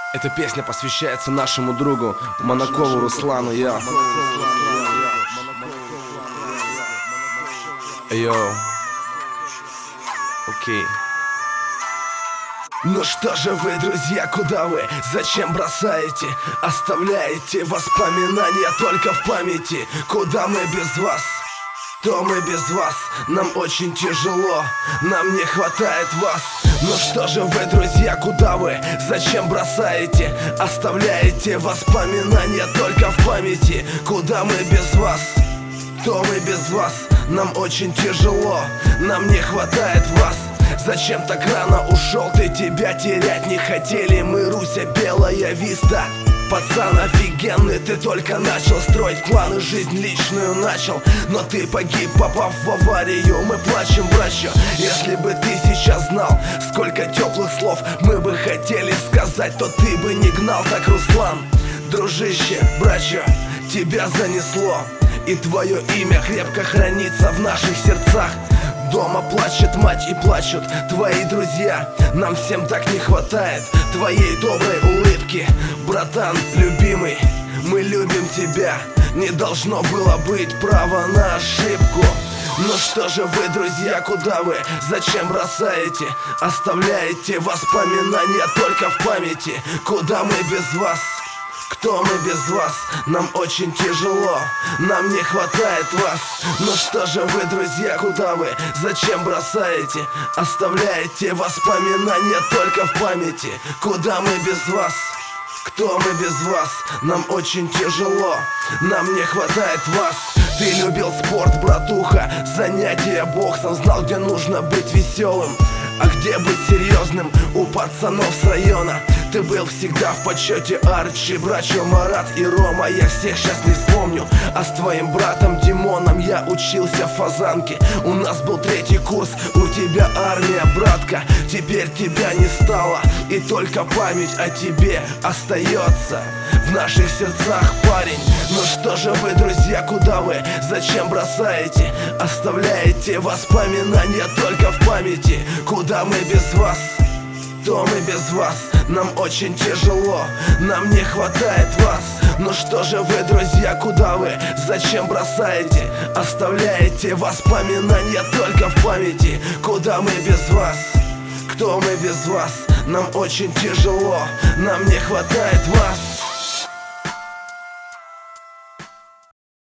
Эта песня посвящается нашему другу Манакову Руслану. Йоу. Окей. Ну что же вы, друзья, куда вы? Зачем бросаете? Оставляете воспоминания только в памяти. Куда мы без вас? То мы без вас, нам очень тяжело, нам не хватает вас. Ну что же вы, друзья, куда вы? Зачем бросаете? Оставляете воспоминания только в памяти. Куда мы без вас? То мы без вас, нам очень тяжело, нам не хватает вас. Зачем так рано ушел ты, тебя терять не хотели мы, Руся, Белая Виста. Пацан офигенный, ты только начал строить планы, жизнь личную начал, но ты погиб, попав в аварию. Мы плачем, братья, если бы ты сейчас знал, сколько теплых слов мы бы хотели сказать, то ты бы не гнал так, Руслан. Дружище, братья, тебя занесло, и твое имя крепко хранится в наших сердцах. Дома плачет мать и плачут твои друзья. Нам всем так не хватает твоей доброй улыбки. Братан, любимый, мы любим тебя. Не должно было быть права на ошибку. Ну что же вы, друзья, куда вы? Зачем бросаете? Оставляете воспоминания только в памяти. Куда мы без вас? Кто мы без вас? Нам очень тяжело, нам не хватает вас. Ну что же вы, друзья, куда вы? Зачем бросаете? Оставляете воспоминания только в памяти. Куда мы без вас? Кто мы без вас? Нам очень тяжело, нам не хватает вас. Ты любил спорт, братуха, занятия боксом, знал, где нужно быть веселым, а где быть серьезным у пацанов с района. Ты был всегда в почете, Арчи, братья Марат и Рома. Я всех сейчас не вспомню, а с твоим братом Димоном я учился в Фазанке. У нас был 3-й курс, у тебя армия, братка. Теперь тебя не стало, и только память о тебе остается в наших сердцах, парень. Ну что же вы, друзья, куда вы? Зачем бросаете? Оставляете воспоминания только в памяти. Куда мы без вас? То мы без вас, нам очень тяжело, нам не хватает вас. Ну что же вы, друзья, куда вы? Зачем бросаете? Оставляете воспоминания только в памяти. Куда мы без вас? Кто мы без вас? Нам очень тяжело, нам не хватает вас.